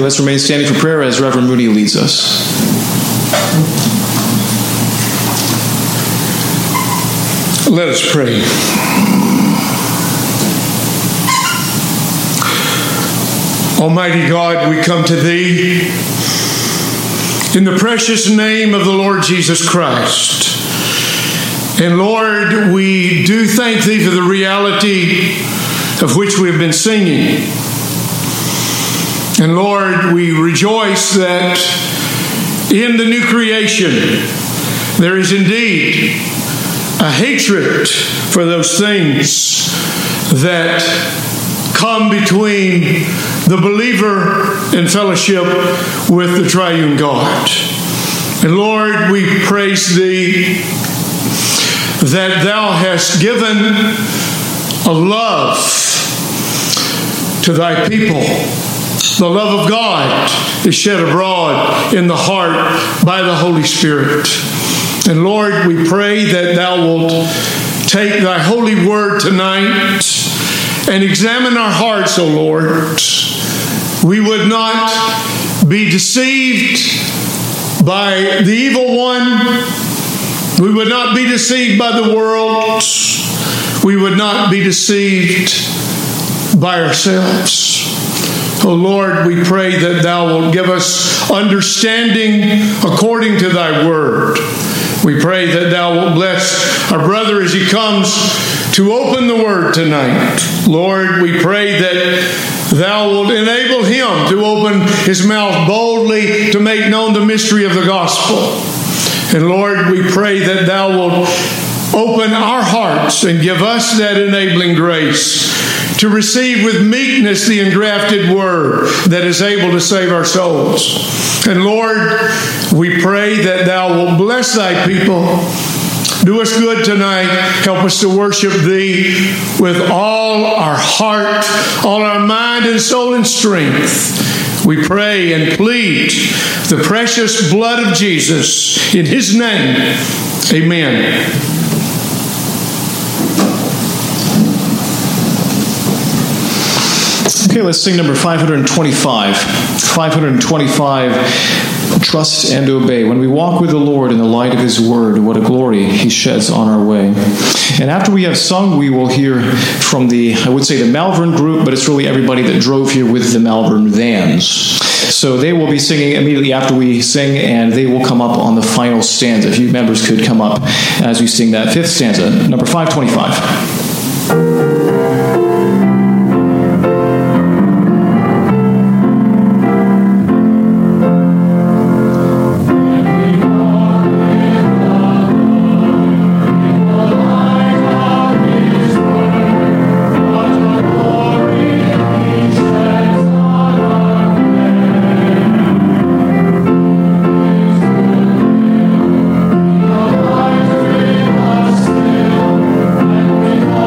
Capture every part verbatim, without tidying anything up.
let's remain standing for prayer as Reverend Moody leads us. Let us pray. Almighty God, we come to Thee in the precious name of the Lord Jesus Christ. And Lord, we do thank Thee for the reality of which we have been singing. And Lord, we rejoice that in the new creation there is indeed a hatred for those things that come between the believer in fellowship with the triune God. And Lord, we praise Thee that Thou hast given a love to Thy people. The love of God is shed abroad in the heart by the Holy Spirit. And Lord, we pray that Thou wilt take Thy holy word tonight and examine our hearts, O Lord. We would not be deceived by the evil one. We would not be deceived by the world. We would not be deceived by ourselves. Oh Lord, we pray that Thou wilt give us understanding according to Thy word. We pray that Thou wilt bless our brother as he comes to open the word tonight. Lord, we pray that Thou wilt enable him to open his mouth boldly to make known the mystery of the gospel. And Lord, we pray that Thou wilt open our hearts and give us that enabling grace to receive with meekness the engrafted word that is able to save our souls. And Lord, we pray that Thou wilt bless Thy people. Do us good tonight. Help us to worship Thee with all our heart, all our mind and soul and strength. We pray and plead the precious blood of Jesus in His name. Amen. Okay, let's sing number five twenty-five. five twenty-five, Trust and Obey. When we walk with the Lord in the light of His word, what a glory He sheds on our way. And after we have sung, we will hear from the, I would say the Malvern group, but it's really everybody that drove here with the Malvern vans. So they will be singing immediately after we sing, and they will come up on the final stanza. If you members could come up as we sing that fifth stanza, number five twenty-five. Thank you.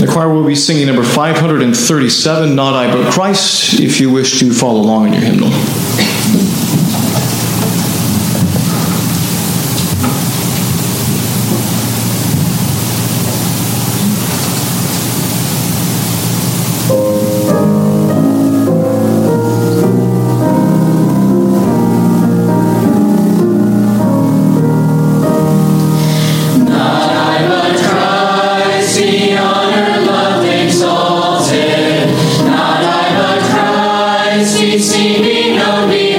choir will be singing number five hundred thirty-seven, Not I But Christ, if you wish to follow along in your hymnal. See me, know me,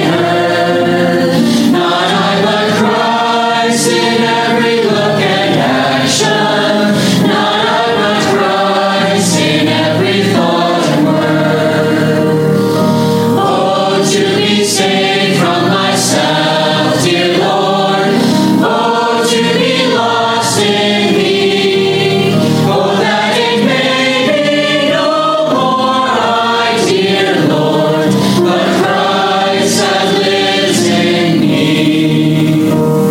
heard. Not I, but Christ in every look and action. Not I, but Christ in every thought and word. Oh, to be saved from myself, dear Lord. Oh, to be lost in thee. Oh, that it may be no more I, dear Lord. But Christ that lives in me.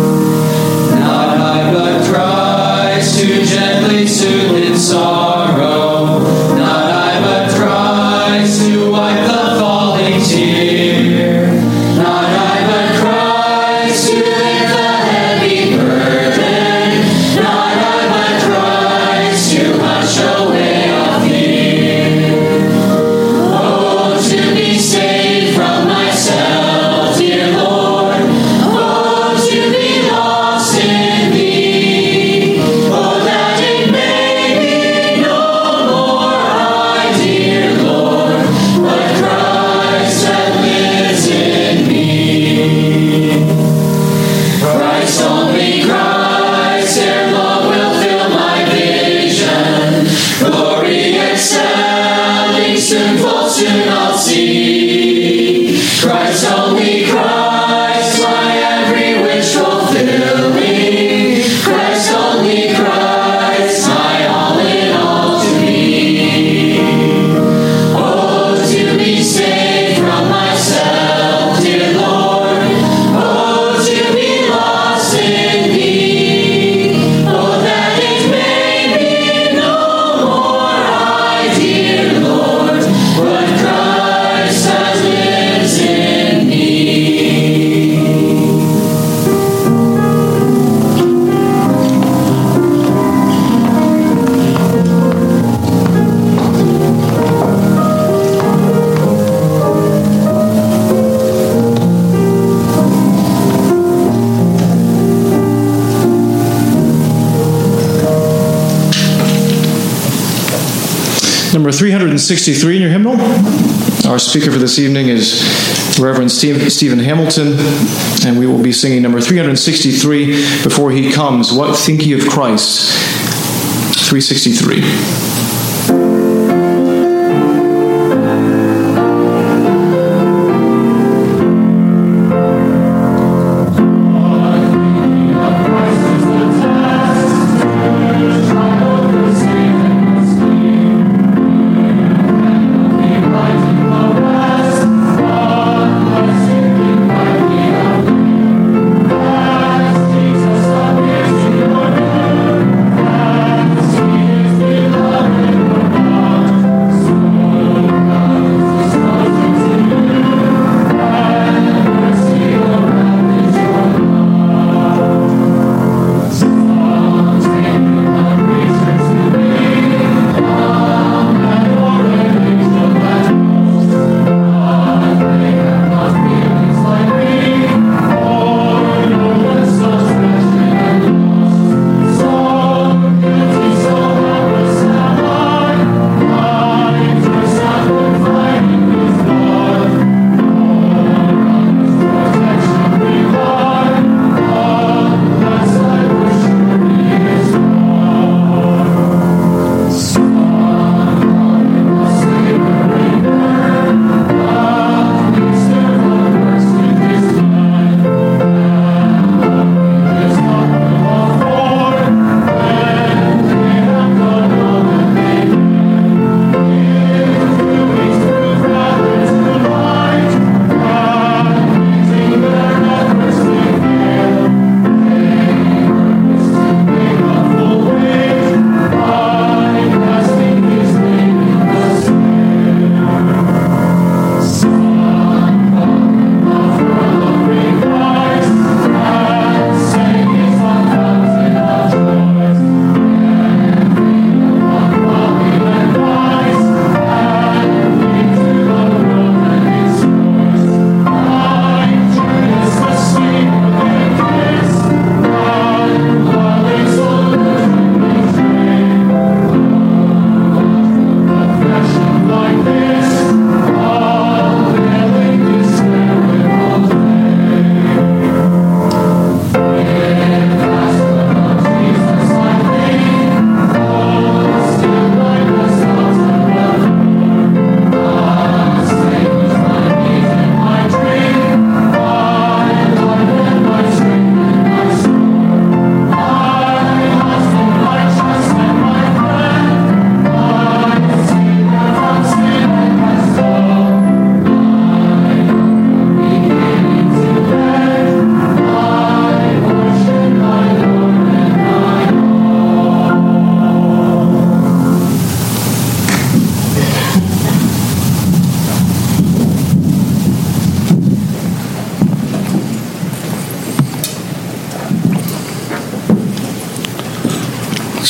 Not I, but Christ who gently soothed sorrow. Not I, but Christ who wiped the falling tear. Not I, but Christ who lift the heavy burden. Not I, but Christ who hush away all fear. Oh, to be saved from myself, dear Lord. Oh, to be lost in thee. Oh, that it may be no more I, dear Lord, but Christ that lives in me. Christ, only Christ, ere long will fill my vision. Glory excelling, soon full soon I'll see. Christ, only Christ, my every wish fulfilling. Christ, only Christ, my all in all to me. Oh, to be saved from myself, dear Lord. Oh, to be lost in thee. Oh, that it may be no more I, dear Lord, but Christ that lives in me. Number three hundred sixty-three in your hymnal. Our speaker for this evening is Reverend Steve, Stephen Hamilton, and we will be singing number three hundred sixty-three, Before He Comes, What Think Ye of Christ? three sixty-three. Beloved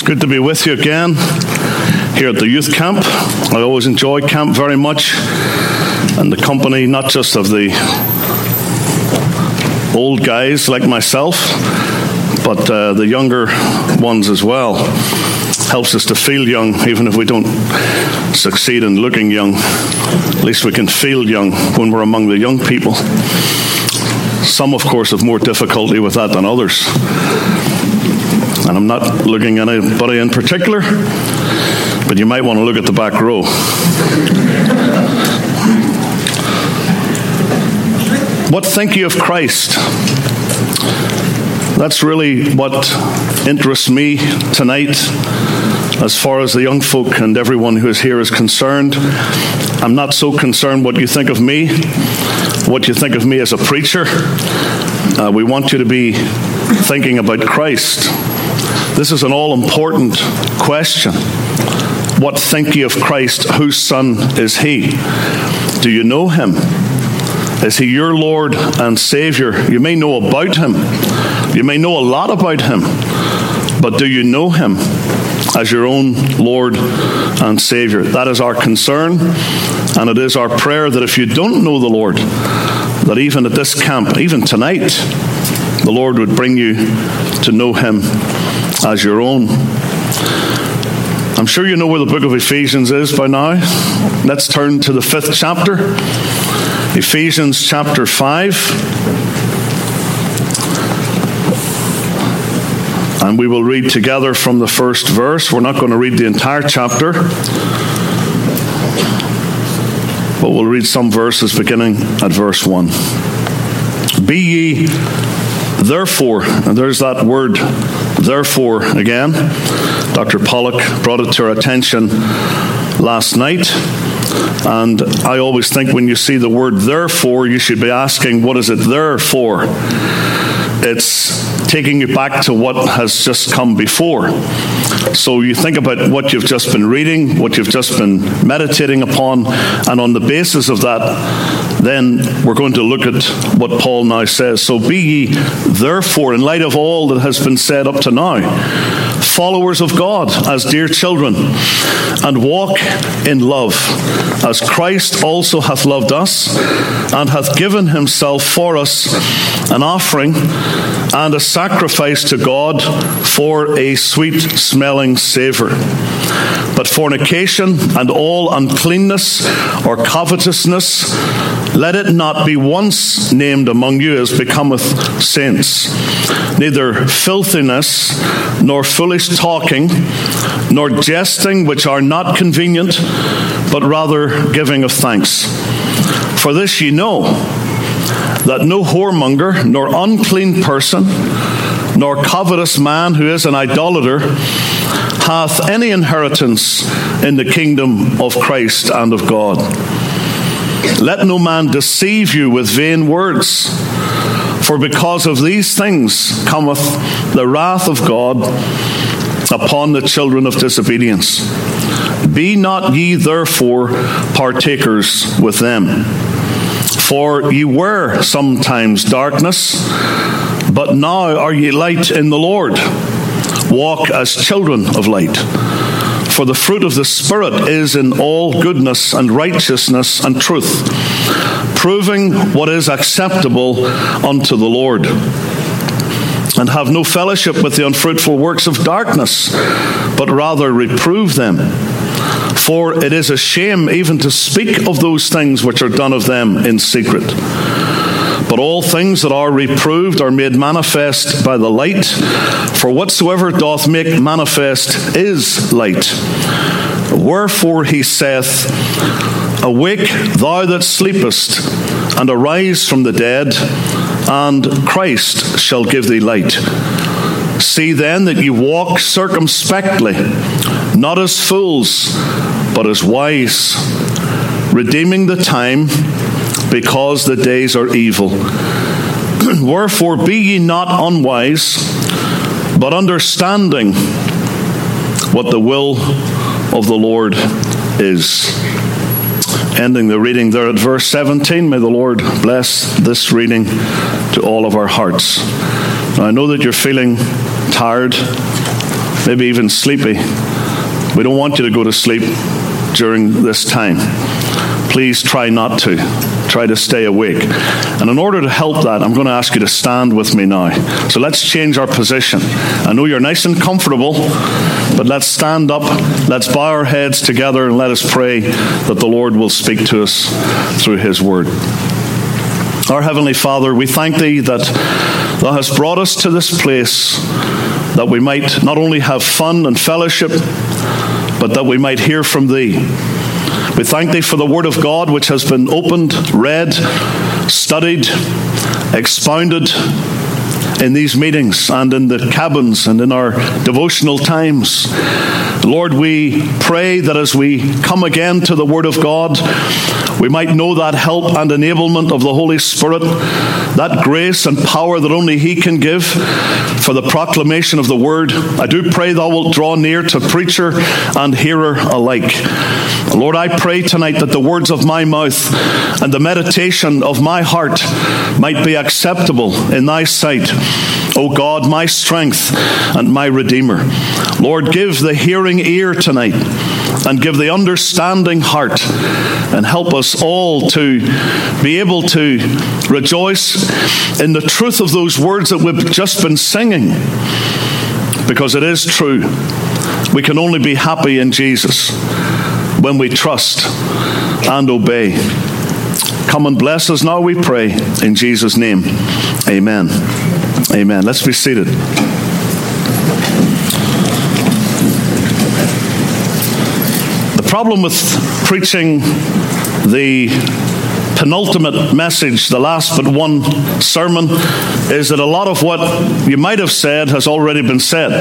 It's good to be with you again here at the youth camp. I always enjoy camp very much, and the company not just of the old guys like myself, but uh, the younger ones as well. Helps us to feel young, even if we don't succeed in looking young. At least we can feel young when we're among the young people. Some, of course, have more difficulty with that than others. And I'm not looking at anybody in particular, but you might want to look at the back row. What think you of Christ? That's really what interests me tonight as far as the young folk and everyone who is here is concerned. I'm not so concerned what you think of me, what you think of me as a preacher. Uh, we want you to be thinking about Christ. This is an all-important question. What think ye of Christ? Whose son is he? Do you know him? Is he your Lord and Savior? You may know about him. You may know a lot about him. But do you know him as your own Lord and Savior? That is our concern. And it is our prayer that if you don't know the Lord, that even at this camp, even tonight, the Lord would bring you to know him as your own. I'm sure you know where the book of Ephesians is by now. Let's turn to the fifth chapter. Ephesians chapter five. And we will read together from the first verse. We're not going to read the entire chapter, but we'll read some verses beginning at verse one. Be ye therefore, and there's that word therefore again. Doctor Pollock brought it to our attention last night. And I always think when you see the word therefore, you should be asking, what is it there for? It's taking you back to what has just come before. So you think about what you've just been reading, what you've just been meditating upon, and on the basis of that, then we're going to look at what Paul now says. So be ye therefore, in light of all that has been said up to now, followers of God as dear children, and walk in love, as Christ also hath loved us, and hath given himself for us an offering and a sacrifice to God for a sweet-smelling savour. But fornication and all uncleanness or covetousness, let it not be once named among you as becometh saints, neither filthiness, nor foolish talking, nor jesting, which are not convenient, but rather giving of thanks. For this ye know, that no whoremonger, nor unclean person, nor covetous man who is an idolater, hath any inheritance in the kingdom of Christ and of God. Let no man deceive you with vain words, for because of these things cometh the wrath of God upon the children of disobedience. Be not ye therefore partakers with them. For ye were sometimes darkness, but now are ye light in the Lord. Walk as children of light. For the fruit of the Spirit is in all goodness and righteousness and truth, proving what is acceptable unto the Lord. And have no fellowship with the unfruitful works of darkness, but rather reprove them. For it is a shame even to speak of those things which are done of them in secret. But all things that are reproved are made manifest by the light, for whatsoever doth make manifest is light. Wherefore he saith, Awake, thou that sleepest, and arise from the dead, and Christ shall give thee light. See then that ye walk circumspectly, not as fools, but as wise, redeeming the time, because the days are evil. Wherefore be ye not unwise, but understanding what the will of the Lord is. Ending the reading there at verse seventeen. May the Lord bless this reading to all of our hearts. Now, I know that you're feeling tired, maybe even sleepy. We don't want you to go to sleep during this time. Please try not to. Try to stay awake. And in order to help that, I'm going to ask you to stand with me now. So let's change our position. I know you're nice and comfortable, but let's stand up. Let's bow our heads together and let us pray that the Lord will speak to us through his word. Our Heavenly Father, we thank thee that thou hast brought us to this place that we might not only have fun and fellowship, but that we might hear from thee. We thank thee for the word of God which has been opened, read, studied, expounded in these meetings and in the cabins and in our devotional times. Lord, we pray that as we come again to the Word of God, we might know that help and enablement of the Holy Spirit, that grace and power that only He can give for the proclamation of the Word. I do pray thou wilt draw near to preacher and hearer alike. Lord, I pray tonight that the words of my mouth and the meditation of my heart might be acceptable in thy sight, O God, my strength and my Redeemer. Lord, give the hearing ear tonight and give the understanding heart, and help us all to be able to rejoice in the truth of those words that we've just been singing, because it is true. We can only be happy in Jesus when we trust and obey. Come and bless us now, we pray, in Jesus' name. Amen. Amen. Let's be seated. The problem with preaching the penultimate message, the last but one sermon, is that a lot of what you might have said has already been said.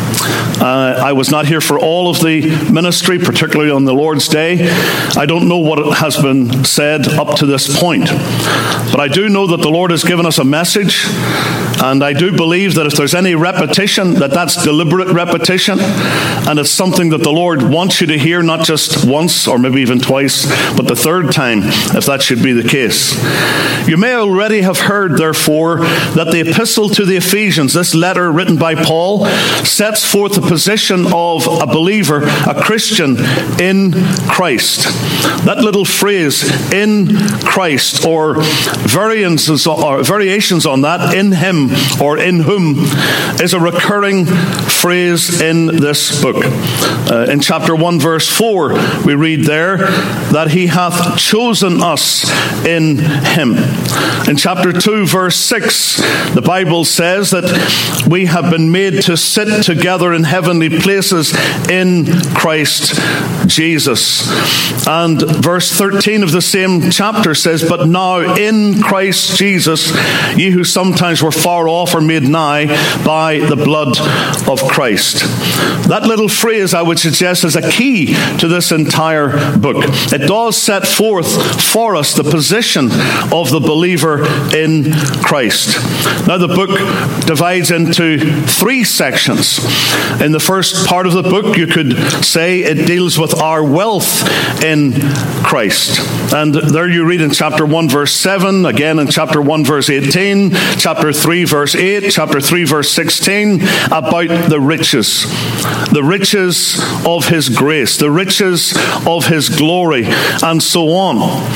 Uh, I was not here for all of the ministry, particularly on the Lord's Day. I don't know what has been said up to this point. But I do know that the Lord has given us a message, and I do believe that if there's any repetition, that that's deliberate repetition, and it's something that the Lord wants you to hear, not just once or maybe even twice, but the third time, if that should be the case. You may already have heard, therefore, that the epistle to the Ephesians, this letter written by Paul, sets forth the position of a believer, a Christian in Christ. That little phrase, in Christ, or variations or variations on that, in him or in whom, is a recurring phrase in this book. Uh, in chapter one, verse four, we read there that he hath chosen us in him. In chapter two, verse six, the Bible says that we have been made to sit together in heavenly places in Christ Jesus. And verse thirteen of the same chapter says, but now in Christ Jesus, ye who sometimes were far off are made nigh by the blood of Christ. That little phrase, I would suggest, is a key to this entire book. It does set forth for us the position of the believer in Christ. Now, the book divides into three sections. In the first part of the book, you could say it deals with our wealth in Christ. And there you read in chapter one, verse seven, again in chapter one, verse eighteen, chapter three, verse eight, chapter three, verse sixteen, about the riches. The riches of his grace, the riches of his glory, and so on.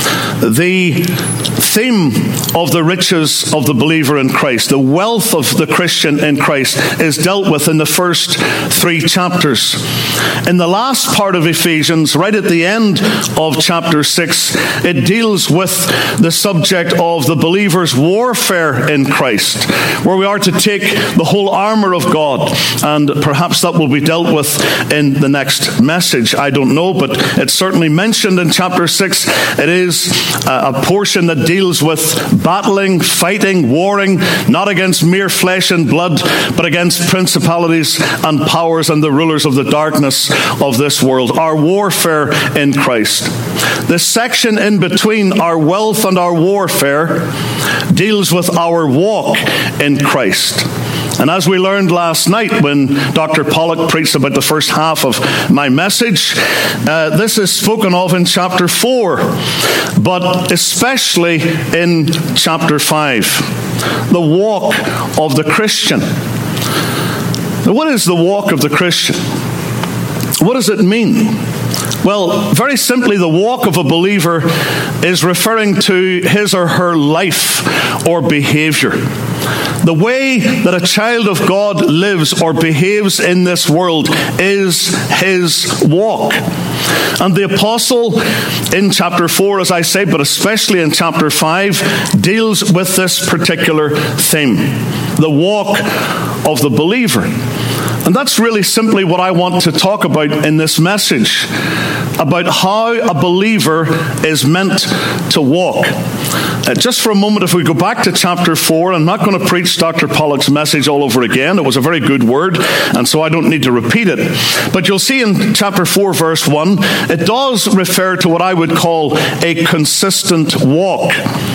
The theme of the riches of the believer in Christ, the wealth of the Christian in Christ, is dealt with in the first three chapters. In the last part of Ephesians, right at the end of chapter six, it deals with the subject of the believer's warfare in Christ, where we are to take the whole armor of God, and perhaps that will be dealt with in the next message. I don't know, but it's certainly mentioned in chapter six. It is a portion that deals with battling, fighting, warring, not against mere flesh and blood, but against principalities and powers and the rulers of the darkness of this world. Our warfare in Christ. The section in between our wealth and our warfare deals with our walk in Christ. And as we learned last night when Doctor Pollock preached about the first half of my message, uh, this is spoken of in chapter four, but especially in chapter five. The walk of the Christian. Now, what is the walk of the Christian? What does it mean? Well, very simply, the walk of a believer is referring to his or her life or behavior. The way that a child of God lives or behaves in this world is his walk. And the apostle in chapter four, as I say, but especially in chapter five, deals with this particular theme, the walk of the believer. And that's really simply what I want to talk about in this message, about how a believer is meant to walk. Uh, just for a moment, if we go back to chapter four, I'm not going to preach Doctor Pollock's message all over again. It was a very good word, and so I don't need to repeat it. But you'll see in chapter four, verse one, it does refer to what I would call a consistent walk,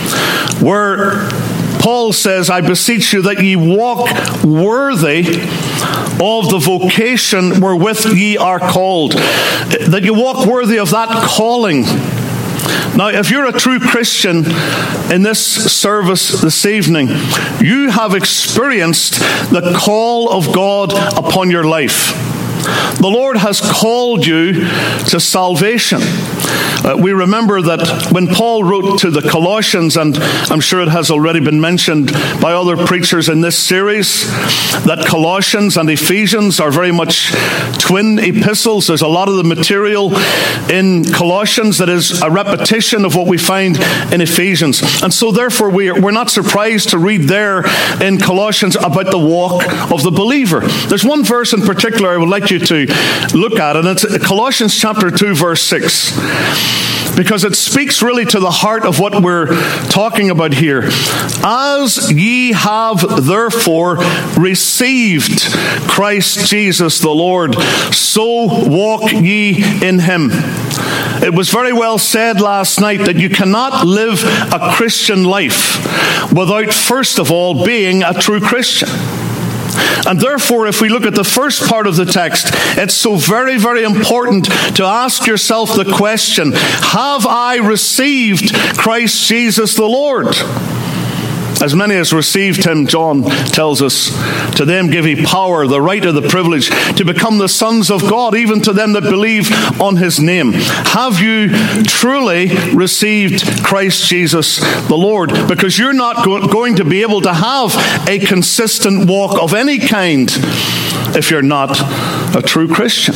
where Paul says, I beseech you that ye walk worthy of the vocation wherewith ye are called. That you walk worthy of that calling. Now, if you're a true Christian in this service this evening, you have experienced the call of God upon your life. The Lord has called you to salvation. Uh, we remember that when Paul wrote to the Colossians, and I'm sure it has already been mentioned by other preachers in this series, that Colossians and Ephesians are very much twin epistles. There's a lot of the material in Colossians that is a repetition of what we find in Ephesians. And so therefore we are, we're not surprised to read there in Colossians about the walk of the believer. There's one verse in particular I would like you to look at, and it's Colossians chapter two, verse six. Because it speaks really to the heart of what we're talking about here. As ye have therefore received Christ Jesus the Lord, so walk ye in him. It was very well said last night that you cannot live a Christian life without first of all being a true Christian. And therefore, if we look at the first part of the text, it's so very, very important to ask yourself the question, have I received Christ Jesus the Lord? As many as received him, John tells us, to them give he power, the right or the privilege, to become the sons of God, even to them that believe on his name. Have you truly received Christ Jesus the Lord? Because you're not go- going to be able to have a consistent walk of any kind if you're not a true Christian.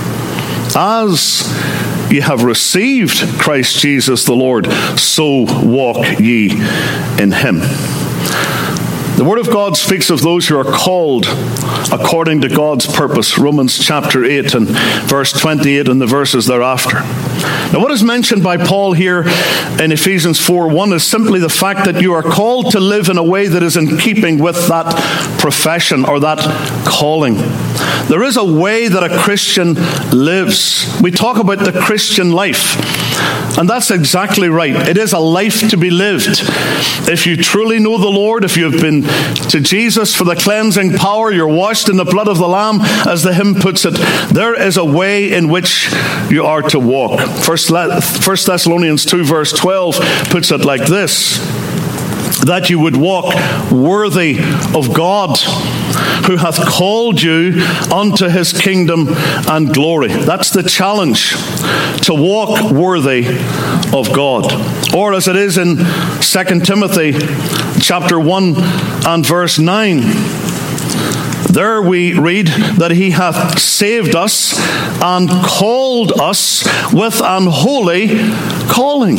As ye have received Christ Jesus the Lord, so walk ye in him. The Word of God speaks of those who are called according to God's purpose. Romans chapter eight and verse twenty-eight and the verses thereafter. Now, what is mentioned by Paul here in Ephesians four one is simply the fact that you are called to live in a way that is in keeping with that profession or that calling. There is a way that a Christian lives. We talk about the Christian life, and that's exactly right. It is a life to be lived. If you truly know the Lord, if you have been to Jesus for the cleansing power, you're washed in the blood of the Lamb, as the hymn puts it, there is a way in which you are to walk. First Thessalonians two verse twelve puts it like this, that you would walk worthy of God, who hath called you unto his kingdom and glory. That's the challenge, to walk worthy of God. Or as it is in Second Timothy chapter one and verse nine, there we read that he hath saved us and called us with an holy calling.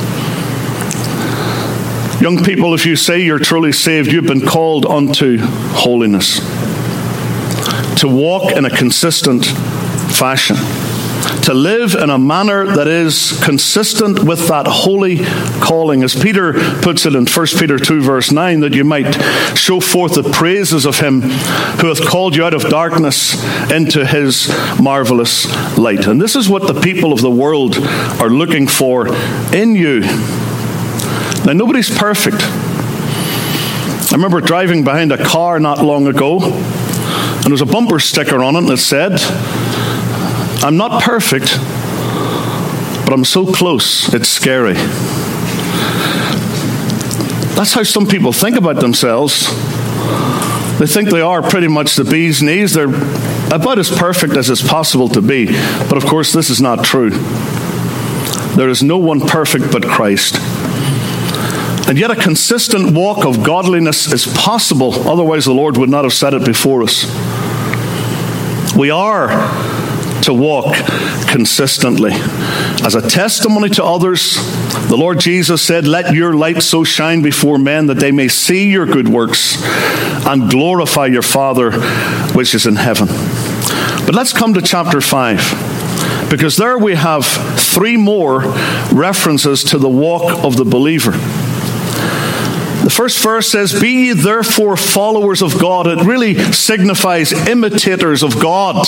Young people, if you say you're truly saved, you've been called unto holiness. To walk in a consistent fashion. To live in a manner that is consistent with that holy calling. As Peter puts it in First Peter two verse nine, that you might show forth the praises of him who hath called you out of darkness into his marvelous light. And this is what the people of the world are looking for in you. Now, nobody's perfect. I remember driving behind a car not long ago, and there was a bumper sticker on it that said, I'm not perfect, but I'm so close, it's scary. That's how some people think about themselves. They think they are pretty much the bee's knees. They're about as perfect as it's possible to be. But of course, this is not true. There is no one perfect but Christ. And yet a consistent walk of godliness is possible. Otherwise, the Lord would not have said it before us. We are to walk consistently. As a testimony to others, the Lord Jesus said, "Let your light so shine before men that they may see your good works and glorify your Father which is in heaven." But let's come to chapter five, because there we have three more references to the walk of the believer. The first verse says, "Be ye therefore followers of God." It really signifies imitators of God.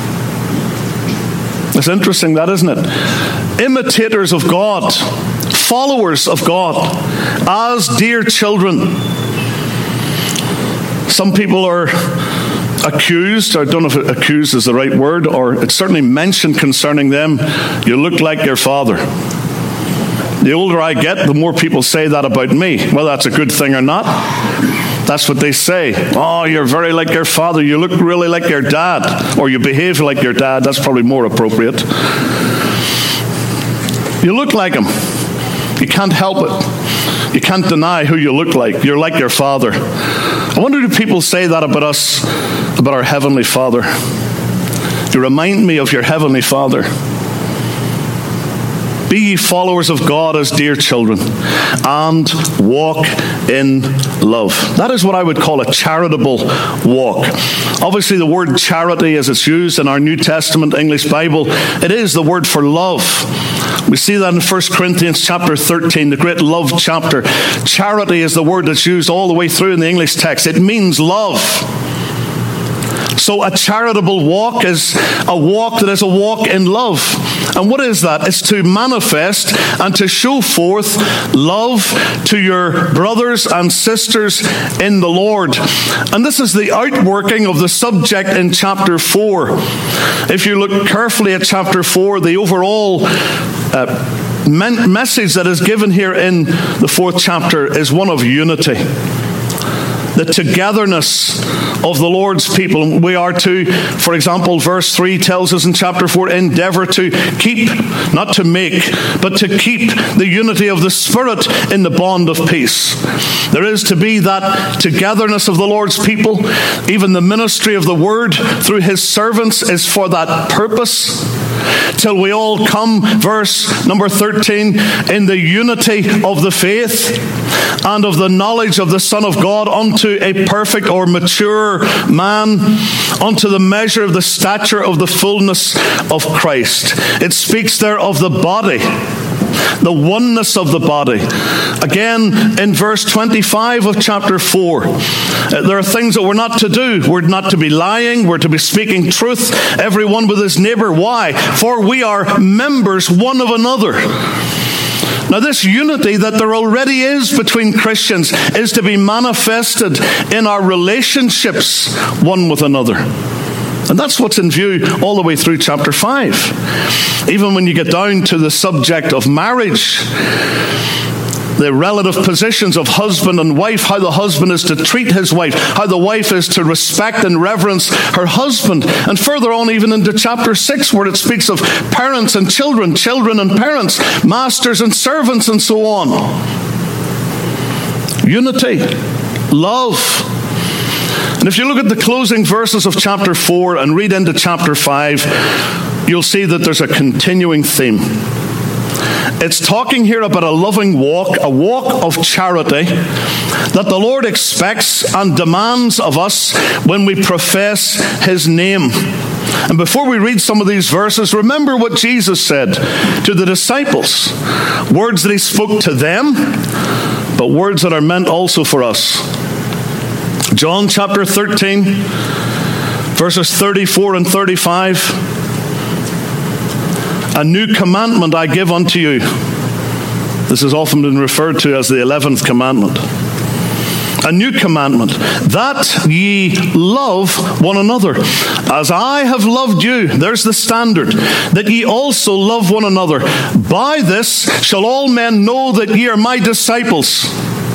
It's interesting, that, isn't it? Imitators of God, followers of God, as dear children. Some people are accused, or I don't know if accused is the right word, or it's certainly mentioned concerning them, "You look like your father." The older I get, the more people say that about me. Whether that's a good thing or not, that's what they say. "Oh, you're very like your father. You look really like your dad." Or "You behave like your dad." That's probably more appropriate. You look like him. You can't help it. You can't deny who you look like. You're like your father. I wonder, do people say that about us, about our Heavenly Father? You remind me of your Heavenly Father. "Be ye followers of God as dear children, and walk in love." That is what I would call a charitable walk. Obviously, the word charity, as it's used in our New Testament English Bible, it is the word for love. We see that in First Corinthians chapter thirteen, the great love chapter. Charity is the word that's used all the way through in the English text. It means love. So a charitable walk is a walk that is a walk in love. And what is that? It's to manifest and to show forth love to your brothers and sisters in the Lord. And this is the outworking of the subject in chapter four. If you look carefully at chapter four, the overall uh, men- message that is given here in the fourth chapter is one of unity. The togetherness of the Lord's people. We are to, for example, verse three tells us in chapter four, endeavor to keep, not to make, but to keep the unity of the Spirit in the bond of peace. There is to be that togetherness of the Lord's people. Even the ministry of the Word through His servants is for that purpose. Till we all come, verse number thirteen, in the unity of the faith and of the knowledge of the Son of God, unto a perfect or mature man, unto the measure of the stature of the fullness of Christ. It speaks there of the body, the oneness of the body. Again, in verse twenty-five of chapter four, there are things that we're not to do. We're not to be lying. We're to be speaking truth, everyone with his neighbor. Why? For we are members one of another. Now, this unity that there already is between Christians is to be manifested in our relationships one with another. And that's what's in view all the way through chapter five. Even when you get down to the subject of marriage, the relative positions of husband and wife, how the husband is to treat his wife, how the wife is to respect and reverence her husband. And further on, even into chapter six, where it speaks of parents and children, children and parents, masters and servants, and so on. Unity, love. And if you look at the closing verses of chapter four and read into chapter five, you'll see that there's a continuing theme. It's talking here about a loving walk, a walk of charity that the Lord expects and demands of us when we profess His name. And before we read some of these verses, remember what Jesus said to the disciples. Words that He spoke to them, but words that are meant also for us. John chapter thirteen, verses thirty-four and thirty-five. A new commandment I give unto you. This has often been referred to as the eleventh commandment. A new commandment, that ye love one another. As I have loved you, there's the standard, that ye also love one another. By this shall all men know that ye are my disciples,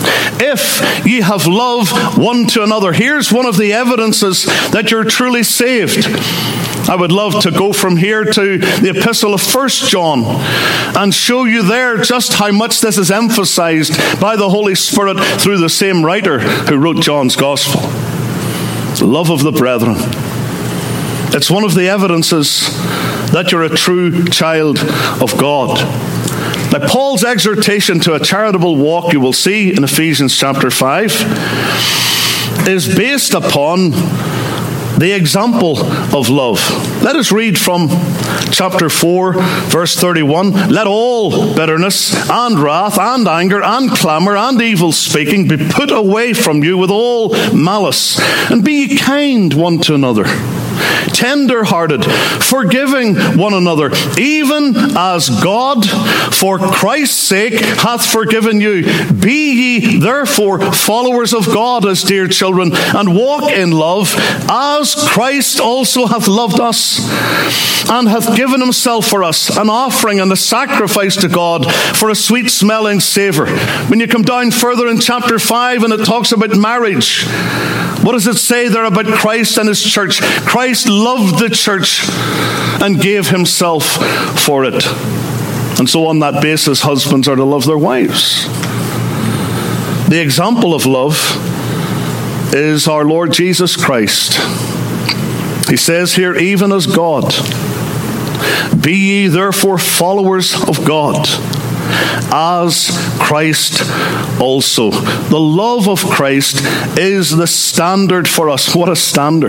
If ye have love one to another. Here's one of the evidences that you're truly saved. I would love to go from here to the epistle of First John and show you there just how much this is emphasized by the Holy Spirit through the same writer who wrote John's Gospel. Love of the brethren. It's one of the evidences that you're a true child of God. Now, Paul's exhortation to a charitable walk, you will see in Ephesians chapter five, is based upon the example of love. Let us read from chapter four, verse thirty-one. Let all bitterness and wrath and anger and clamor and evil speaking be put away from you with all malice, and be ye kind one to another, tender-hearted, forgiving one another, even as God for Christ's sake hath forgiven you. Be ye therefore followers of God as dear children, and walk in love, as Christ also hath loved us, and hath given himself for us, an offering and a sacrifice to God for a sweet-smelling savour. When you come down further in chapter five and it talks about marriage, what does it say there about Christ and his church? Christ loved the church and gave himself for it. And so on that basis, husbands are to love their wives. The example of love is our Lord Jesus Christ. He says here, even as God, be ye therefore followers of God, as Christ also. The love of Christ is the standard for us. What a standard.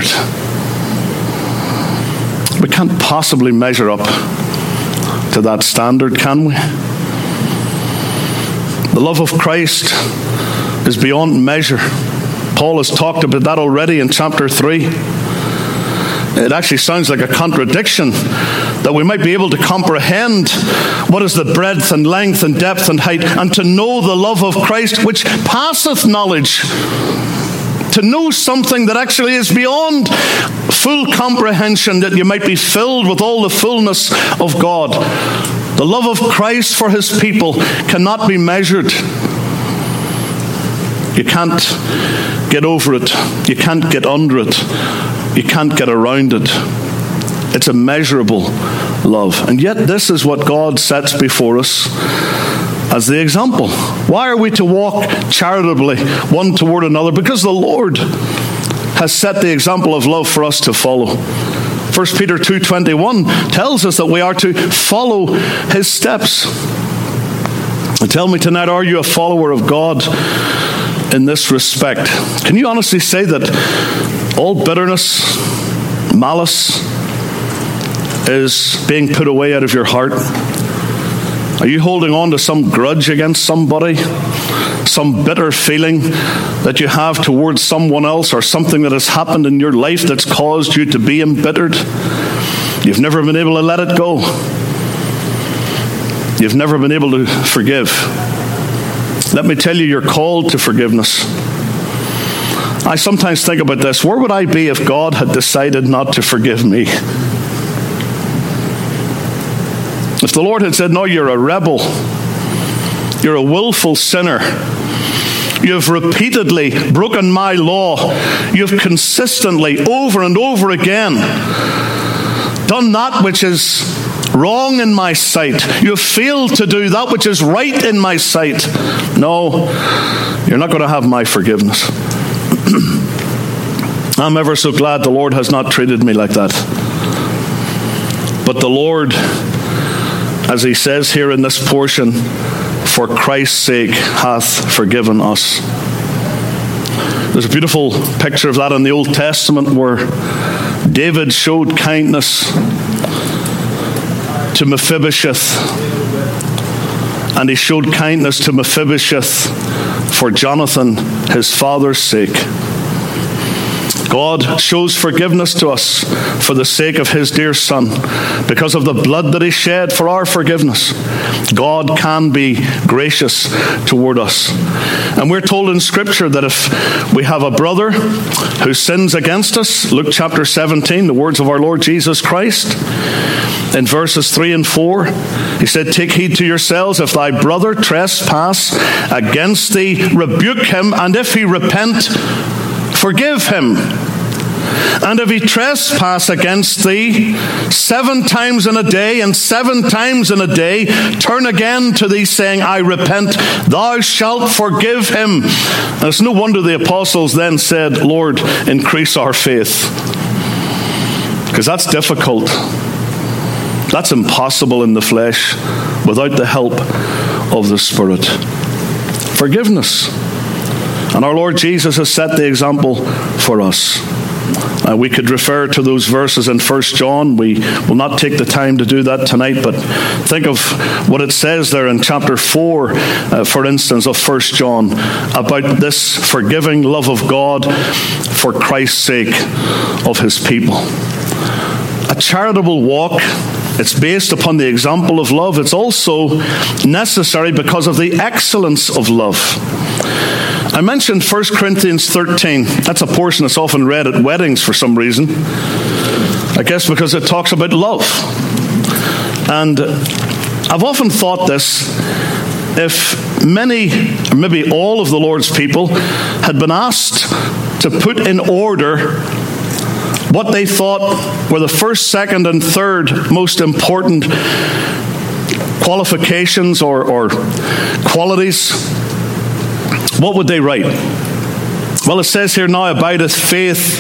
We can't possibly measure up to that standard, can we? The love of Christ is beyond measure. Paul has talked about that already in chapter three. It actually sounds like a contradiction that we might be able to comprehend what is the breadth and length and depth and height, and to know the love of Christ which passeth knowledge. To know something that actually is beyond full comprehension, that you might be filled with all the fullness of God. The love of Christ for his people cannot be measured. You can't get over it. You can't get under it. You can't get around it. It's immeasurable love. And yet this is what God sets before us as the example. Why are we to walk charitably one toward another? Because the Lord has set the example of love for us to follow. First Peter two twenty-one tells us that we are to follow his steps. And tell me tonight, are you a follower of God in this respect? Can you honestly say that all bitterness, malice is being put away out of your heart? Are you holding on to some grudge against somebody? Some bitter feeling that you have towards someone else, or something that has happened in your life that's caused you to be embittered? You've never been able to let it go. You've never been able to forgive. Let me tell you, you're called to forgiveness. I sometimes think about this. Where would I be if God had decided not to forgive me? If the Lord had said, no, you're a rebel, you're a willful sinner, you've repeatedly broken my law, you've consistently, over and over again, done that which is wrong in my sight, you've failed to do that which is right in my sight, no, you're not going to have my forgiveness. I'm ever so glad the Lord has not treated me like that. But the Lord, as he says here in this portion, for Christ's sake hath forgiven us. There's a beautiful picture of that in the Old Testament where David showed kindness to Mephibosheth, and he showed kindness to Mephibosheth for Jonathan, his father's sake. God shows forgiveness to us for the sake of his dear Son. Because of the blood that he shed for our forgiveness, God can be gracious toward us. And we're told in Scripture that if we have a brother who sins against us, Luke chapter seventeen, the words of our Lord Jesus Christ, in verses three and four, he said, "Take heed to yourselves, if thy brother trespass against thee, rebuke him, and if he repent, forgive him. And if he trespass against thee seven times in a day, and seven times in a day turn again to thee, saying, I repent, thou shalt forgive him." And it's no wonder the apostles then said, "Lord, increase our faith." Because that's difficult. That's impossible in the flesh without the help of the Spirit. Forgiveness. And our Lord Jesus has set the example for us. Uh, we could refer to those verses in First John. We will not take the time to do that tonight, but think of what it says there in chapter four, uh, for instance, of First John, about this forgiving love of God for Christ's sake of his people. A charitable walk, it's based upon the example of love. It's also necessary because of the excellence of love. I mentioned First Corinthians thirteen. That's a portion that's often read at weddings for some reason. I guess because it talks about love. And I've often thought this: if many, or maybe all of the Lord's people had been asked to put in order what they thought were the first, second, and third most important qualifications or, or qualities, what would they write? Well, it says here, "Now abideth faith."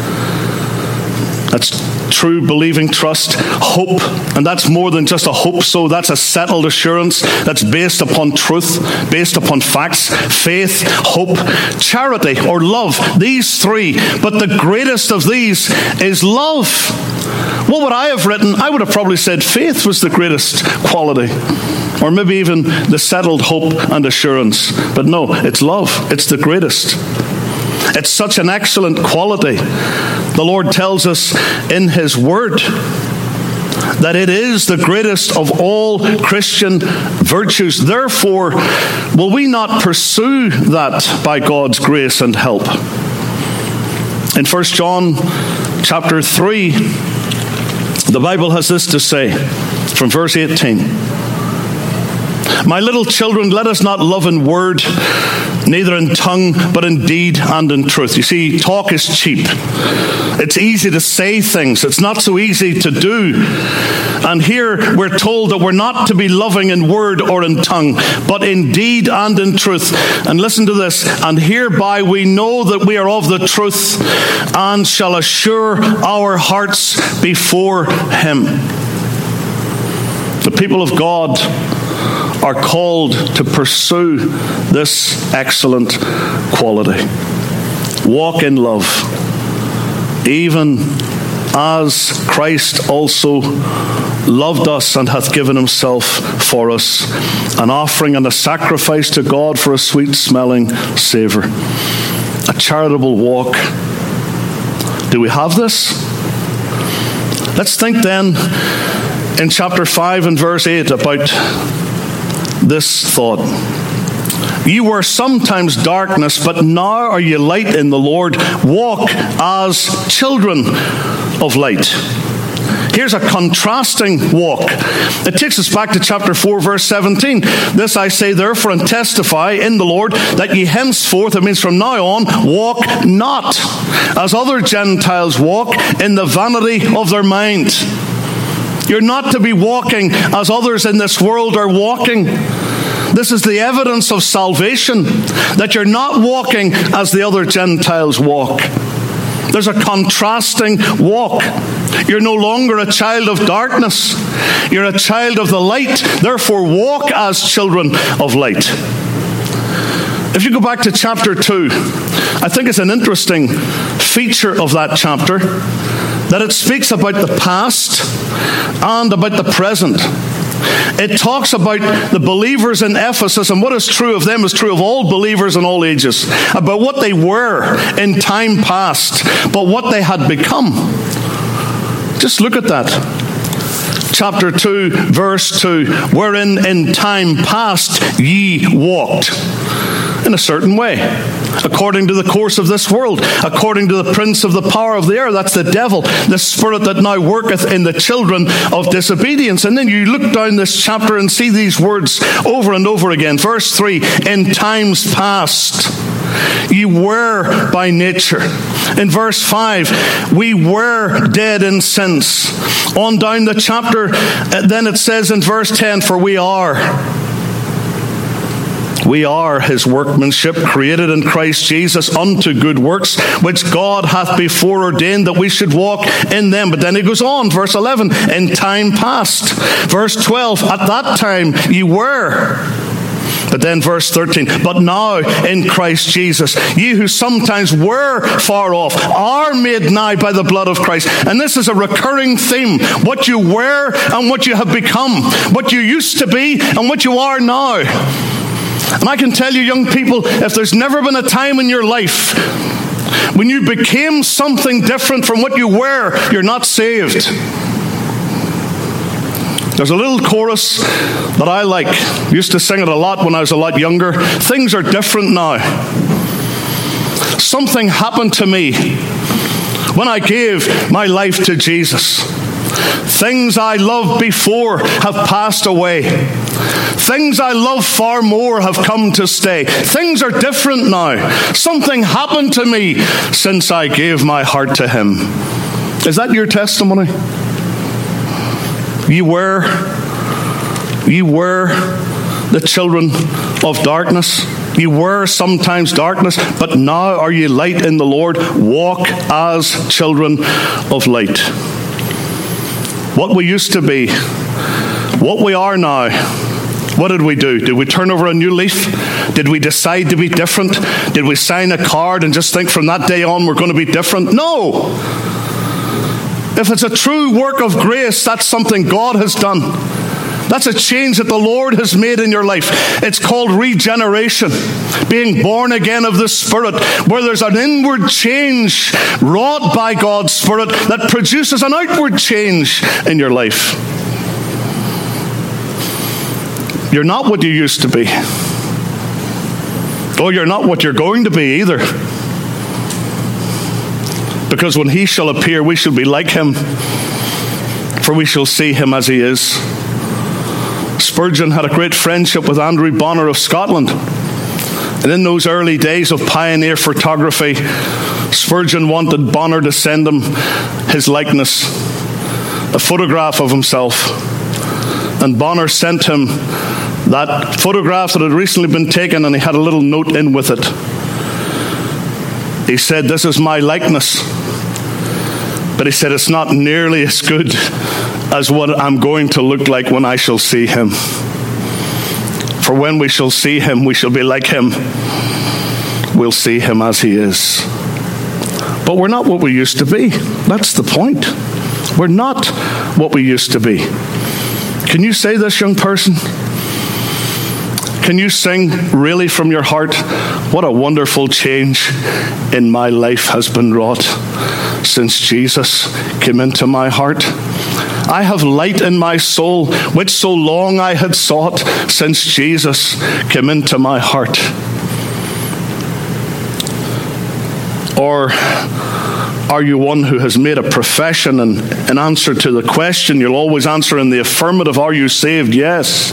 That's true believing trust. Hope, and that's more than just a hope, so that's a settled assurance that's based upon truth, based upon facts. Faith, hope, charity, or love. These three. But the greatest of these is love. What would I have written? I would have probably said faith was the greatest quality. Or maybe even the settled hope and assurance. But no, it's love. It's the greatest. It's such an excellent quality. The Lord tells us in his word that it is the greatest of all Christian virtues. Therefore, will we not pursue that by God's grace and help? In First John chapter three, the Bible has this to say from verse eighteen. "My little children, let us not love in word, neither in tongue, but in deed and in truth." You see, talk is cheap. It's easy to say things. It's not so easy to do. And here we're told that we're not to be loving in word or in tongue, but in deed and in truth. And listen to this: "And hereby we know that we are of the truth, and shall assure our hearts before him." The people of God are called to pursue this excellent quality. Walk in love, even as Christ also loved us and hath given himself for us, an offering and a sacrifice to God for a sweet-smelling savour. A charitable walk. Do we have this? Let's think then in chapter five and verse eight about this thought. "You were sometimes darkness, but now are you light in the Lord. Walk as children of light." Here's a contrasting walk. It takes us back to chapter four, verse seventeen. "This I say therefore and testify in the Lord, that ye henceforth," it means from now on, "walk not as other Gentiles walk, in the vanity of their mind." You're not to be walking as others in this world are walking. This is the evidence of salvation, that you're not walking as the other Gentiles walk. There's a contrasting walk. You're no longer a child of darkness. You're a child of the light. Therefore, walk as children of light. If you go back to chapter two, I think it's an interesting feature of that chapter that it speaks about the past and about the present. it talks about the believers in Ephesus, and what is true of them is true of all believers in all ages, about what they were in time past, but what they had become. Just look at that. Chapter two, verse two, wherein in time past ye walked in a certain way, according to the course of this world, according to the prince of the power of the air. That's the devil, the spirit that now worketh in the children of disobedience. And then you look down this chapter and see these words over and over again. Verse three, in times past ye were by nature. In verse five, we were dead in sins. On down the chapter, then it says in verse ten, for we are. We are his workmanship, created in Christ Jesus unto good works, which God hath before ordained that we should walk in them. But then it goes on, verse eleven, in time past. Verse twelve, at that time ye were. But then verse thirteen, but now in Christ Jesus, ye who sometimes were far off are made nigh by the blood of Christ. And this is a recurring theme. What you were and what you have become. What you used to be and what you are now. And I can tell you, young people, if there's never been a time in your life when you became something different from what you were, you're not saved. There's a little chorus that I like. I used to sing it a lot when I was a lot younger. Things are different now. Something happened to me when I gave my life to Jesus. Things I loved before have passed away. Things I love far more have come to stay. Things are different now. Something happened to me since I gave my heart to him. Is that your testimony? You were, you were the children of darkness. You were sometimes darkness, but now are you light in the Lord. Walk as children of light. What we used to be, what we are now, what did we do? Did we turn over a new leaf? Did we decide to be different? Did we sign a card and just think from that day on we're going to be different? No. If it's a true work of grace, that's something God has done. That's a change that the Lord has made in your life. It's called regeneration, being born again of the Spirit, where there's an inward change wrought by God's Spirit that produces an outward change in your life. You're not what you used to be. Oh, you're not what you're going to be either. Because when he shall appear, we shall be like him, for we shall see him as he is. Spurgeon had a great friendship with Andrew Bonner of Scotland. And in those early days of pioneer photography, Spurgeon wanted Bonner to send him his likeness, a photograph of himself. And Bonner sent him that photograph that had recently been taken, and he had a little note in with it. He said, "This is my likeness." But he said, "It's not nearly as good as what I'm going to look like when I shall see him. For when we shall see him, we shall be like him. We'll see him as he is." But we're not what we used to be. That's the point. We're not what we used to be. Can you say this, young person? Can you sing really from your heart? What a wonderful change in my life has been wrought since Jesus came into my heart. I have light in my soul, which so long I had sought, since Jesus came into my heart. Or are you one who has made a profession, and in answer to the question, you'll always answer in the affirmative, are you saved? Yes.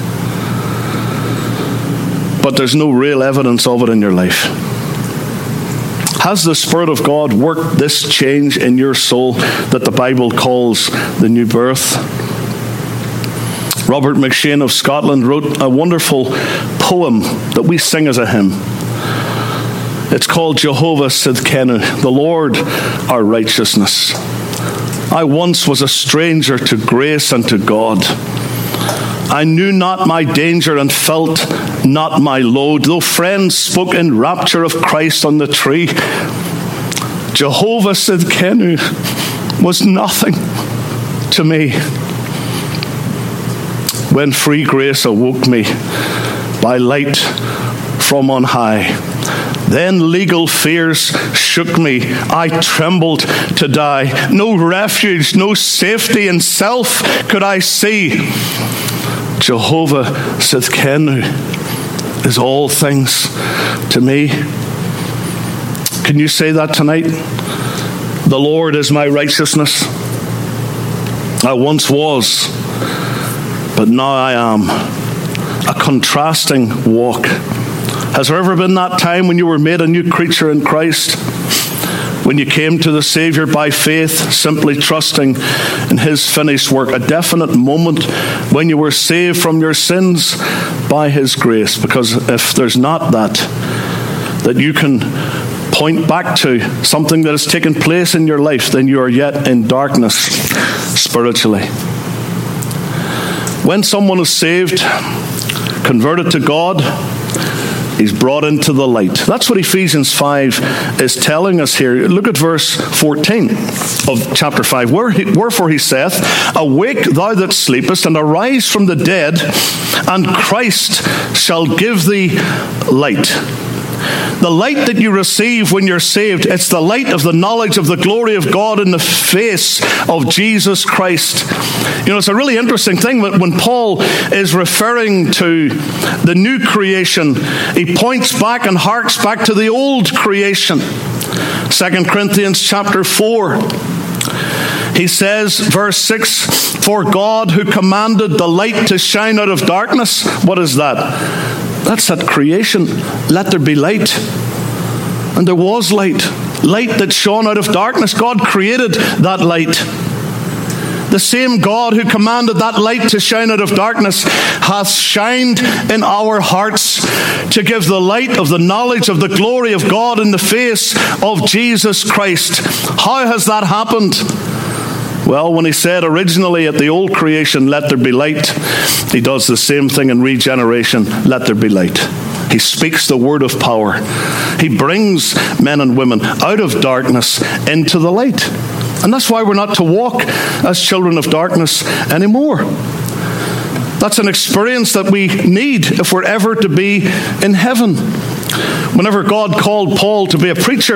But there's no real evidence of it in your life. Has the Spirit of God worked this change in your soul that the Bible calls the new birth? Robert McShane of Scotland wrote a wonderful poem that we sing as a hymn. It's called Jehovah Sidkenu, the Lord our righteousness. I once was a stranger to grace and to God. I knew not my danger and felt not my load, though friends spoke in rapture of Christ on the tree. Jehovah Sidkenu was nothing to me. when free grace awoke me by light from on high. Then legal fears shook me. I trembled to die. No refuge, no safety in self could I see. Jehovah Sidkenu is all things to me. Can you say that tonight? The Lord is my righteousness. I once was, but now I am. A contrasting walk. Has there ever been that time when you were made a new creature in Christ? When you came to the Savior by faith, simply trusting in His finished work. A definite moment when you were saved from your sins by His grace. Because if there's not that, that you can point back to something that has taken place in your life, then you are yet in darkness spiritually. When someone is saved, converted to God, he's brought into the light. That's what Ephesians five is telling us here. Look at verse fourteen of chapter five. Wherefore he saith, Awake thou that sleepest, and arise from the dead, and Christ shall give thee light. The light that you receive when you're saved, it's the light of the knowledge of the glory of God in the face of Jesus Christ. You know, it's a really interesting thing when Paul is referring to the new creation, he points back and harks back to the old creation. Second Corinthians chapter four. He says, verse six, For God who commanded the light to shine out of darkness. What is that? That's that creation. Let there be light. And there was light. Light that shone out of darkness. God created that light. The same God who commanded that light to shine out of darkness hath shined in our hearts to give the light of the knowledge of the glory of God in the face of Jesus Christ. How has that happened? Well, when he said originally at the old creation, let there be light, he does the same thing in regeneration, let there be light. He speaks the word of power. He brings men and women out of darkness into the light. And that's why we're not to walk as children of darkness anymore. That's an experience that we need if we're ever to be in heaven. Whenever God called Paul to be a preacher,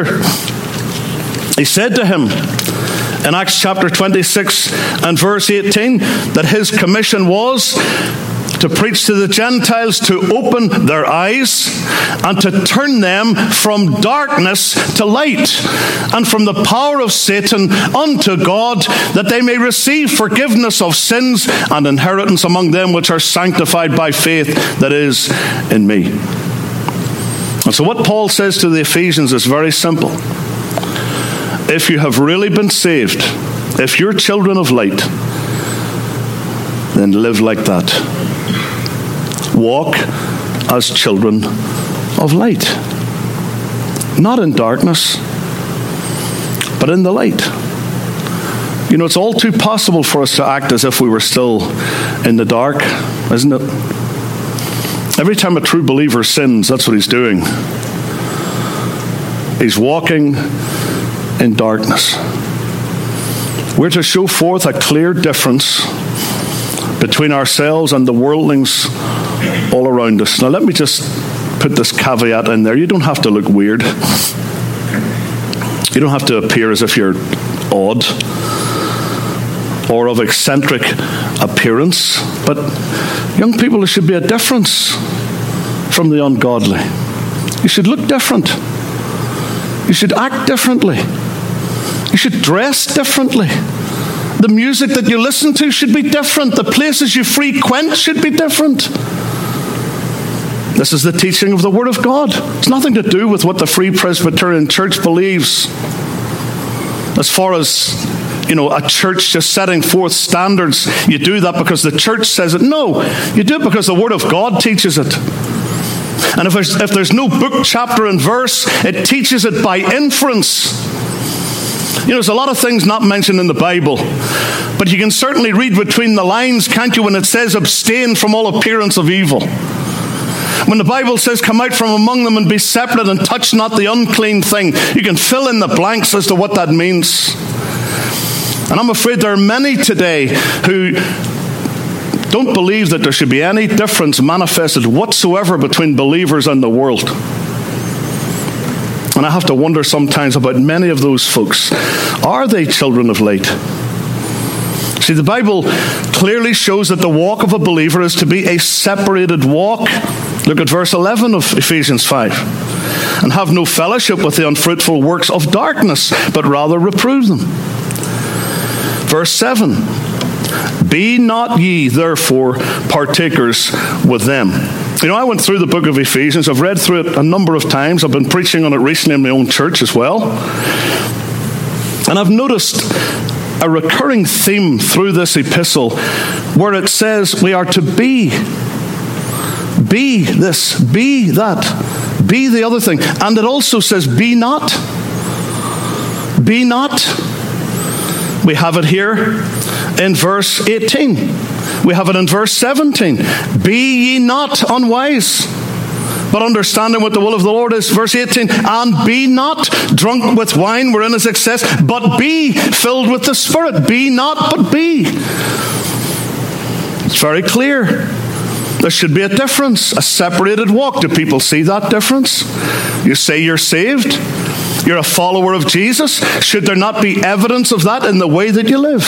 he said to him in Acts chapter twenty-six and verse eighteen that his commission was to preach to the Gentiles, to open their eyes and to turn them from darkness to light and from the power of Satan unto God, that they may receive forgiveness of sins and inheritance among them which are sanctified by faith that is in me. And so what Paul says to the Ephesians is very simple. If you have really been saved, if you're children of light, then live like that. Walk as children of light. Not in darkness, but in the light. You know, it's all too possible for us to act as if we were still in the dark, isn't it? Every time a true believer sins, that's what he's doing. He's walking in darkness. We're to show forth a clear difference between ourselves and the worldlings all around us. Now let me just put this caveat in there. You don't have to look weird. You don't have to appear as if you're odd or of eccentric appearance. But young people, there should be a difference from the ungodly. You should look different. You should act differently. You should dress differently. The music that you listen to should be different. The places you frequent should be different. This is the teaching of the Word of God. It's nothing to do with what the Free Presbyterian Church believes. As far as, you know, a church just setting forth standards, you do that because the church says it. No, you do it because the Word of God teaches it. And if there's, if there's no book, chapter, and verse, it teaches it by inference. You know, there's a lot of things not mentioned in the Bible, but you can certainly read between the lines, can't you, when it says abstain from all appearance of evil. When the Bible says come out from among them and be separate and touch not the unclean thing, you can fill in the blanks as to what that means. And I'm afraid there are many today who don't believe that there should be any difference manifested whatsoever between believers and the world. And I have to wonder sometimes about many of those folks. Are they children of light? See, the Bible clearly shows that the walk of a believer is to be a separated walk. Look at verse eleven of Ephesians five. And have no fellowship with the unfruitful works of darkness, but rather reprove them. Verse seven. Be not ye therefore partakers with them. You know, I went through the book of Ephesians. I've read through it a number of times. I've been preaching on it recently in my own church as well. And I've noticed a recurring theme through this epistle where it says we are to be. Be this, be that, be the other thing. And it also says be not. Be not. We have it here in verse eighteen. We have it in verse seventeen. Be ye not unwise, but understanding what the will of the Lord is. Verse eighteen. And be not drunk with wine wherein is excess, but be filled with the Spirit. Be not, but be. It's very clear. There should be a difference, a separated walk. Do people see that difference? You say you're saved. You're a follower of Jesus. Should there not be evidence of that in the way that you live?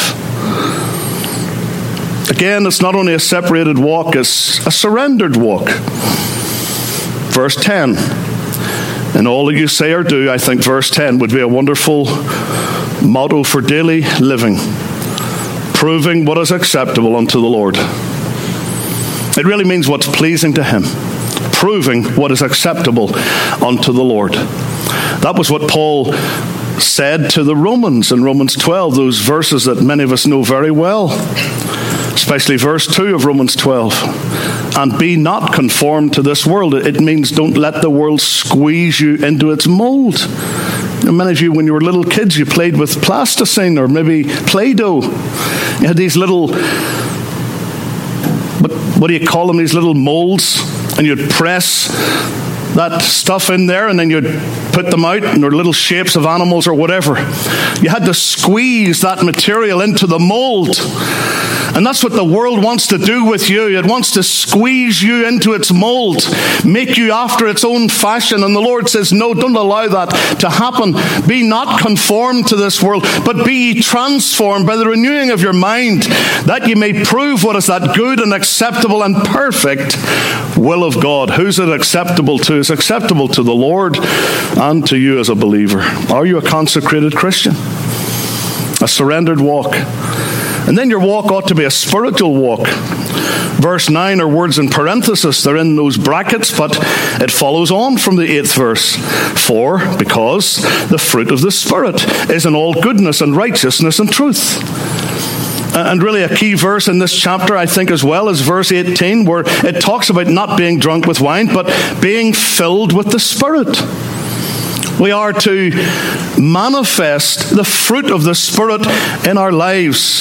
Again, it's not only a separated walk, it's a surrendered walk. Verse ten. In all that you say or do, I think verse ten would be a wonderful motto for daily living. Proving what is acceptable unto the Lord. It really means what's pleasing to Him. Proving what is acceptable unto the Lord. That was what Paul said to the Romans in Romans twelve, those verses that many of us know very well. Especially verse two of Romans twelve. And be not conformed to this world. It means don't let the world squeeze you into its mold. And many of you, when you were little kids, you played with plasticine or maybe Play-Doh. You had these little, what, what do you call them, these little molds, and you'd press that stuff in there and then you'd put them out and they're little shapes of animals or whatever. You had to squeeze that material into the mold. And that's what the world wants to do with you. It wants to squeeze you into its mold, make you after its own fashion. And the Lord says, no, don't allow that to happen. Be not conformed to this world, but be ye transformed by the renewing of your mind, that ye may prove what is that good and acceptable and perfect will of God. Who's it acceptable to? It's acceptable to the Lord and to you as a believer. Are you a consecrated Christian? A surrendered walk. And then your walk ought to be a spiritual walk. Verse nine are words in parenthesis. They're in those brackets, but it follows on from the eighth verse. For, because the fruit of the Spirit is in all goodness and righteousness and truth. And really a key verse in this chapter, I think, as well, is verse eighteen, where it talks about not being drunk with wine, but being filled with the Spirit. We are to manifest the fruit of the Spirit in our lives.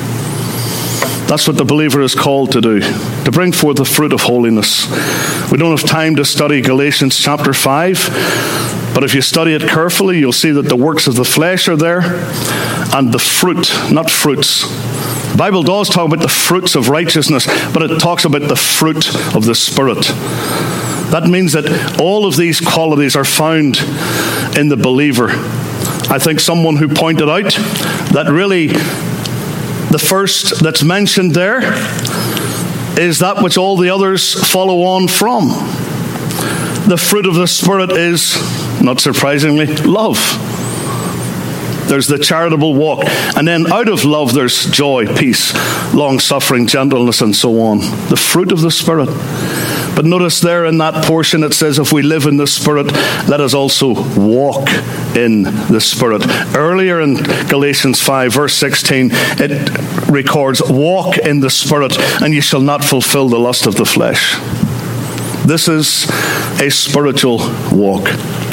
That's what the believer is called to do, to bring forth the fruit of holiness. We don't have time to study Galatians chapter five, but if you study it carefully, you'll see that the works of the flesh are there, and the fruit, not fruits. The Bible does talk about the fruits of righteousness, but it talks about the fruit of the Spirit. That means that all of these qualities are found in the believer. I think someone who pointed out that really the first that's mentioned there is that which all the others follow on from. The fruit of the Spirit is, not surprisingly, love. There's the charitable walk. And then out of love there's joy, peace, long-suffering, gentleness, and so on. The fruit of the Spirit. But notice there in that portion it says, if we live in the Spirit, let us also walk in the Spirit. Earlier in Galatians five, verse sixteen, it records, walk in the Spirit, and you shall not fulfill the lust of the flesh. This is a spiritual walk.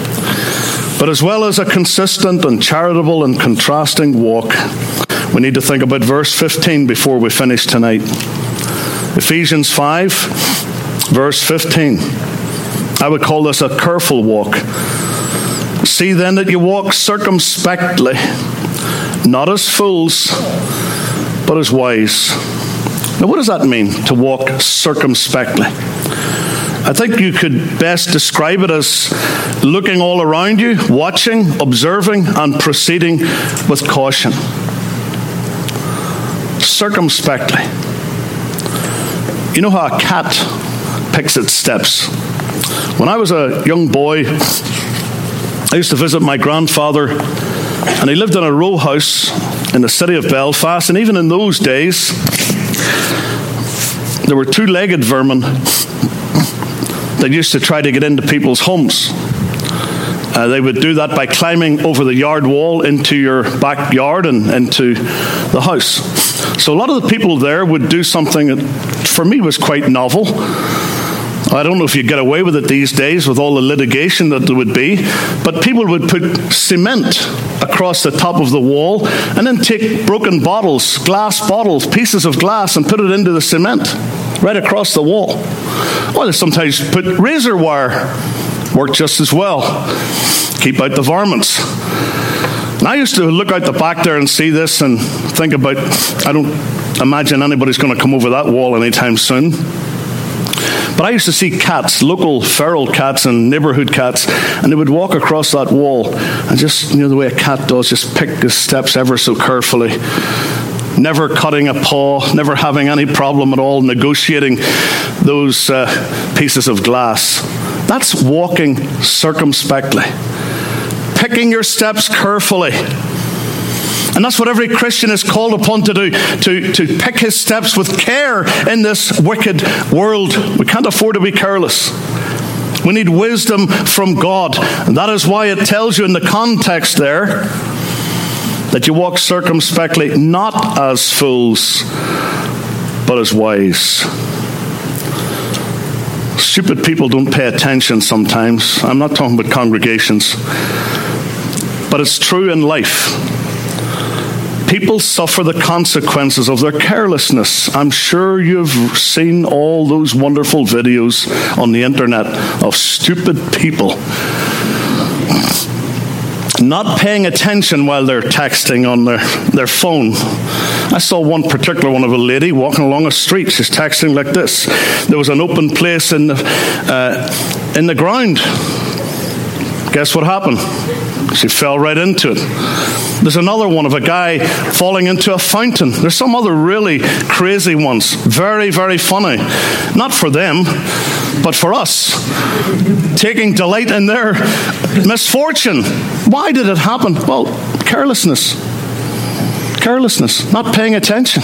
But as well as a consistent and charitable and contrasting walk, we need to think about verse fifteen before we finish tonight. Ephesians five, verse fifteen. I would call this a careful walk. See then that you walk circumspectly, not as fools, but as wise. Now, what does that mean, to walk circumspectly? I think you could best describe it as looking all around you, watching, observing, and proceeding with caution. Circumspectly. You know how a cat picks its steps? When I was a young boy, I used to visit my grandfather, and he lived in a row house in the city of Belfast, and even in those days, there were two-legged vermin that used to try to get into people's homes. Uh, they would do that by climbing over the yard wall into your backyard and into the house. So a lot of the people there would do something that for me was quite novel. I don't know if you get away with it these days with all the litigation that there would be, but people would put cement across the top of the wall and then take broken bottles, glass bottles, pieces of glass, and put it into the cement right across the wall. Or they sometimes put razor wire, worked just as well. Keep out the varmints. And I used to look out the back there and see this and think about, I don't imagine anybody's going to come over that wall anytime soon. But I used to see cats, local feral cats and neighborhood cats, and they would walk across that wall and just, you know, the way a cat does, just pick the steps ever so carefully. Never cutting a paw, never having any problem at all negotiating those uh, pieces of glass. That's walking circumspectly. Picking your steps carefully. And that's what every Christian is called upon to do, to, to pick his steps with care in this wicked world. We can't afford to be careless. We need wisdom from God. And that is why it tells you in the context there that you walk circumspectly, not as fools, but as wise. Stupid people don't pay attention sometimes. I'm not talking about congregations. But it's true in life. People suffer the consequences of their carelessness. I'm sure you've seen all those wonderful videos on the internet of stupid people not paying attention while they're texting on their, their phone. I saw one particular one of a lady walking along a street. She's texting like this. There was an open place in the, uh, in the ground. Guess what happened? She fell right into it. There's another one of a guy falling into a fountain. There's some other really crazy ones. Very, very funny. Not for them, but for us. Taking delight in their misfortune. Why did it happen? Well, carelessness. Carelessness. Not paying attention.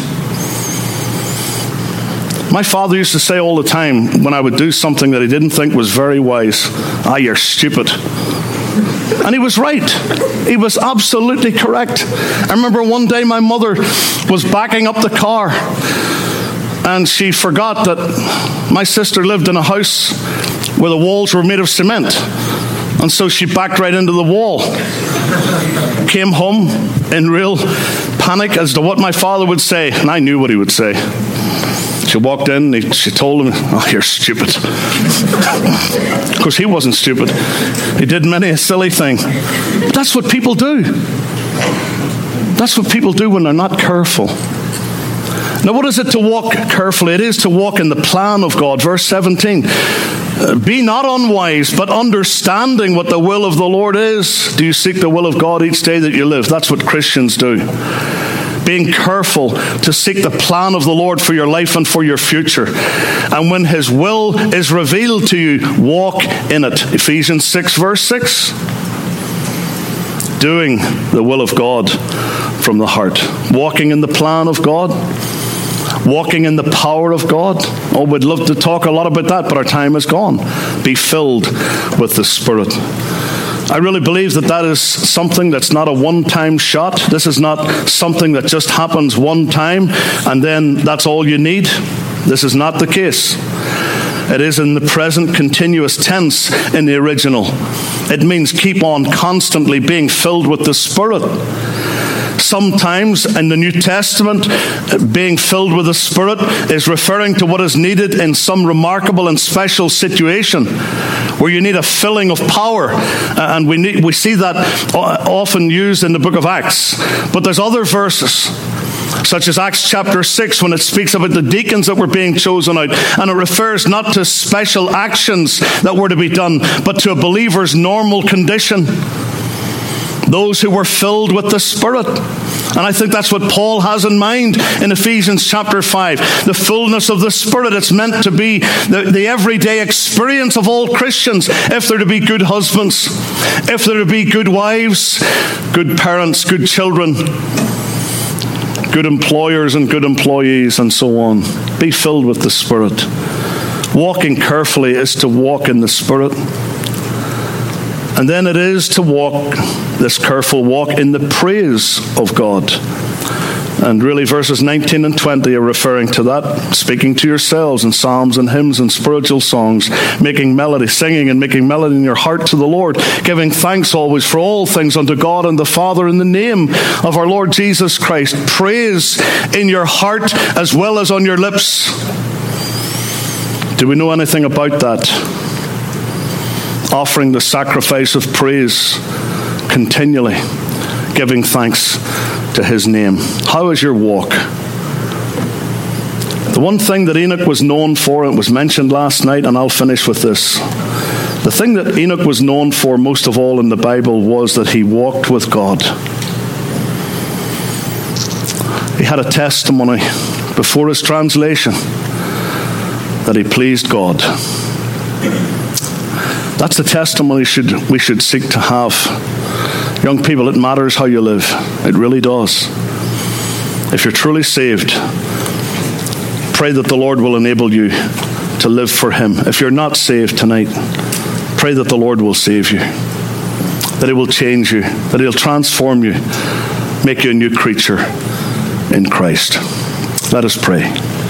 My father used to say all the time when I would do something that he didn't think was very wise, "Ah, you're stupid." And he was right. He was absolutely correct. I remember one day my mother was backing up the car and she forgot that my sister lived in a house where the walls were made of cement. And so she backed right into the wall. Came home in real panic as to what my father would say. And I knew what he would say. She walked in and she told him, "Oh, you're stupid." Of course, he wasn't stupid. He did many a silly thing. But that's what people do. That's what people do when they're not careful. Now, what is it to walk carefully? It is to walk in the plan of God. Verse seventeen. Be not unwise, but understanding what the will of the Lord is. Do you seek the will of God each day that you live? That's what Christians do. Being careful to seek the plan of the Lord for your life and for your future. And when His will is revealed to you, walk in it. Ephesians six, verse six. Doing the will of God from the heart. Walking in the plan of God. Walking in the power of God. Oh, we'd love to talk a lot about that, but our time is gone. Be filled with the Spirit. I really believe that that is something that's not a one-time shot. This is not something that just happens one time and then that's all you need. This is not the case. It is in the present continuous tense in the original. It means keep on constantly being filled with the Spirit. Sometimes in the New Testament, being filled with the Spirit is referring to what is needed in some remarkable and special situation where you need a filling of power. And we need, we see that often used in the book of Acts. But there's other verses such as Acts chapter six, when it speaks about the deacons that were being chosen out, and it refers not to special actions that were to be done, but to a believer's normal condition. Those who were filled with the Spirit. And I think that's what Paul has in mind in Ephesians chapter five. The fullness of the Spirit. It's meant to be the, the everyday experience of all Christians, if they're to be good husbands, if they're to be good wives, good parents, good children, good employers and good employees, and so on. Be filled with the Spirit. Walking carefully is to walk in the Spirit. And then it is to walk, this careful walk, in the praise of God. And really verses nineteen and twenty are referring to that, speaking to yourselves in psalms and hymns and spiritual songs, making melody, singing and making melody in your heart to the Lord, giving thanks always for all things unto God and the Father in the name of our Lord Jesus Christ. Praise in your heart as well as on your lips. Do we know anything about that? Offering the sacrifice of praise continually, giving thanks to his name. How is your walk? The one thing that Enoch was known for, and it was mentioned last night, and I'll finish with this. The thing that Enoch was known for most of all in the Bible was that he walked with God. He had a testimony before his translation that he pleased God. That's the testimony should, we should seek to have. Young people, it matters how you live. It really does. If you're truly saved, pray that the Lord will enable you to live for him. If you're not saved tonight, pray that the Lord will save you, that he will change you, that he'll transform you, make you a new creature in Christ. Let us pray.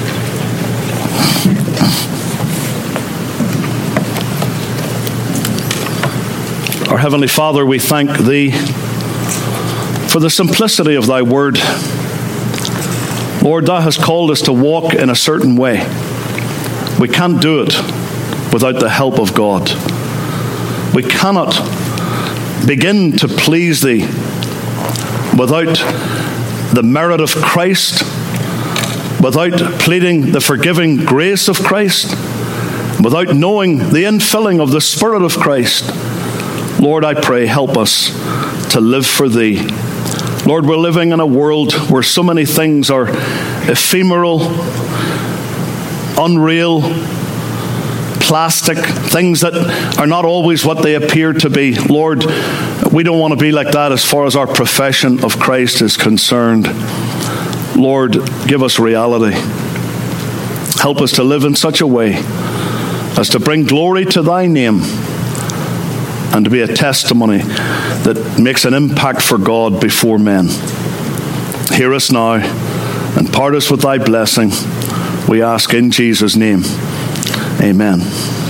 Our Heavenly Father, we thank thee for the simplicity of thy word. Lord, thou hast called us to walk in a certain way. We can't do it without the help of God. We cannot begin to please thee without the merit of Christ, without pleading the forgiving grace of Christ, without knowing the infilling of the Spirit of Christ. Lord, I pray, help us to live for thee. Lord, we're living in a world where so many things are ephemeral, unreal, plastic, things that are not always what they appear to be. Lord, we don't want to be like that as far as our profession of Christ is concerned. Lord, give us reality. Help us to live in such a way as to bring glory to thy name, and to be a testimony that makes an impact for God before men. Hear us now and part us with thy blessing. We ask in Jesus' name. Amen.